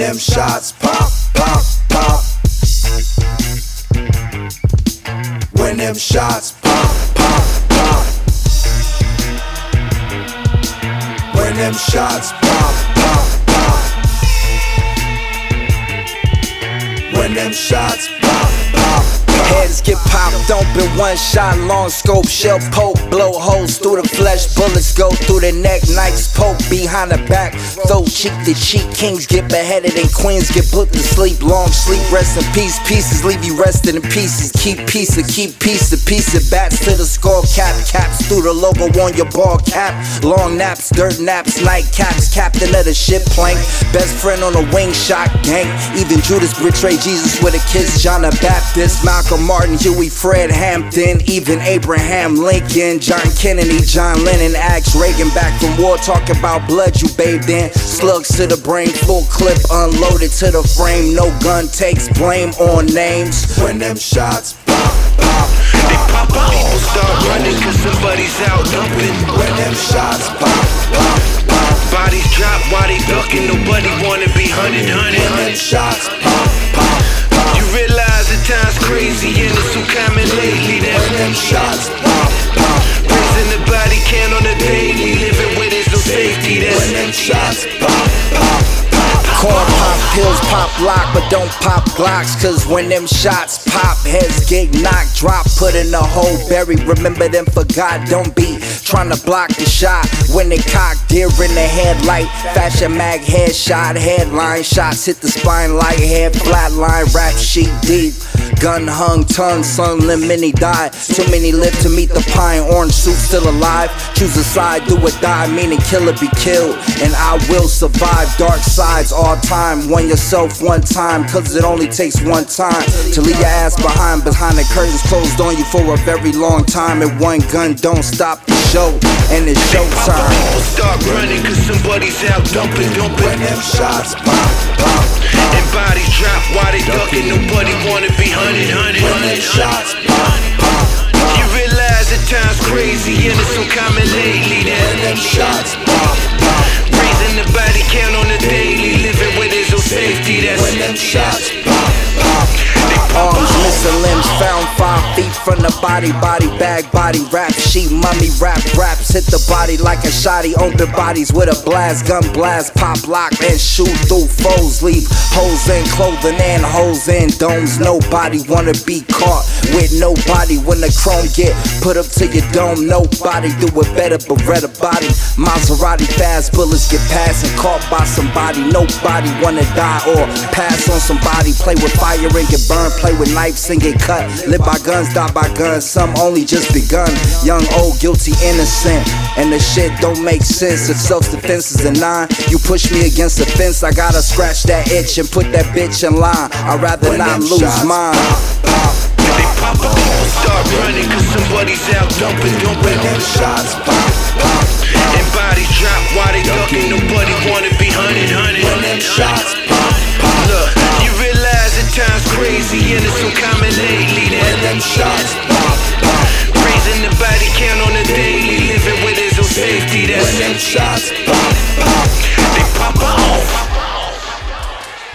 them shots pop, pop, pop. When them shots pop, pop, pop. When them shots pop, pop, pop. When them shots pop, pop, pop. Heads get popped open, one shot, long scope, shell poke, blow holes through the flesh, bullets go through the neck, knives poke behind the back, throw cheek to cheek, kings get beheaded and queens get put to sleep, long sleep, rest in peace, pieces leave you resting in pieces, keep piece of bats to the skull cap, caps through the logo on your ball cap, long naps, dirt naps, night caps, captain of the ship plank, best friend on a wing shot gang, even Judas betrayed Jesus with a kiss, John the Baptist, Malcolm Martin, Huey, Fred Hampton, even Abraham Lincoln, John Kennedy, John Lennon, asked Reagan back from war, talking about blood you bathed in, slugs to the brain, full clip unloaded to the frame, no gun takes blame on names. When them shots pop, pop, they pop up, people start running cause somebody's out dumping. when them shots pop, pop, pop. Bodies drop while they ducking, nobody wanna be hunted. When them shots pop, pop, pop. You realize that time's crazy and it's so common lately that When them shots pop, pop. raising the body count on the daily, living with there's no safety. When That's them shots pop, pop, pop. Corn pop pills, pop lock, but don't pop Glocks. Cause when them shots pop, heads get knocked, drop, put in a hole, buried. Remember them forgot, don't be trying to block the shot. When they cock, deer in the headlight, fashion mag headshot, headline shots hit the spine, light head, flatline, rap sheet deep. Gun hung, tongue, son, limb, many died. Too many live to meet the pine, orange suit still alive. Choose a side, do or die, meaning kill or be killed. And I will survive dark sides all time. Won yourself one time, cause it only takes one time to leave your ass behind the curtains closed on you for a very long time. And one gun don't stop the show, and it's showtime. people start running cause somebody's out dumping. When them shots pop, pop, And bodies drop while they ducking, nobody wanna be hunted. when them shots pop, pop, pop. You realize that time's crazy and it's so common lately When them that shots pop, pop. raising the body count on the daily, living with there's no safety. That's When them shots pop, pop. Arms missing, limbs found 5 feet from the body, body bag, body rap sheet, mummy raps hit the body like a shotty, open bodies with a blast, gun blast, pop lock and shoot through foes, leave holes in clothing and holes in domes. Nobody wanna be caught with nobody when the chrome get put up to your dome. Nobody do it better, Beretta body, Maserati fast, bullets get passed and caught by somebody. Nobody wanna die or pass on somebody, play with fire and get burned, play with knives and get cut, live by guns, die by guns, some only just begun. Young, old, guilty, innocent, and the shit don't make sense. If self-defense is a 9, you push me against the fence, I gotta scratch that itch and put that bitch in line. I'd rather When not them lose shots mine. pop, pop, they pop up, people start running cause somebody's out dumping. when them shots pop, pop. And bodies drop while they ducking, nobody wanna be hunted. When them shots pop, pop. Look, you realize that time's crazy and it's so common lately When them that shots pop, pop. raising the body count on the daily, living with there's no safety. That's When them shots pop, pop. they pop off.